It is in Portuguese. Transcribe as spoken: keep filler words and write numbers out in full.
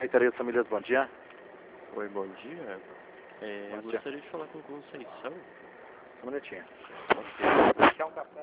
Secretaria de Família, bom dia. Oi, bom dia. É, Bom eu dia. gostaria de falar com Conceição. Um minutinho. Quer um café?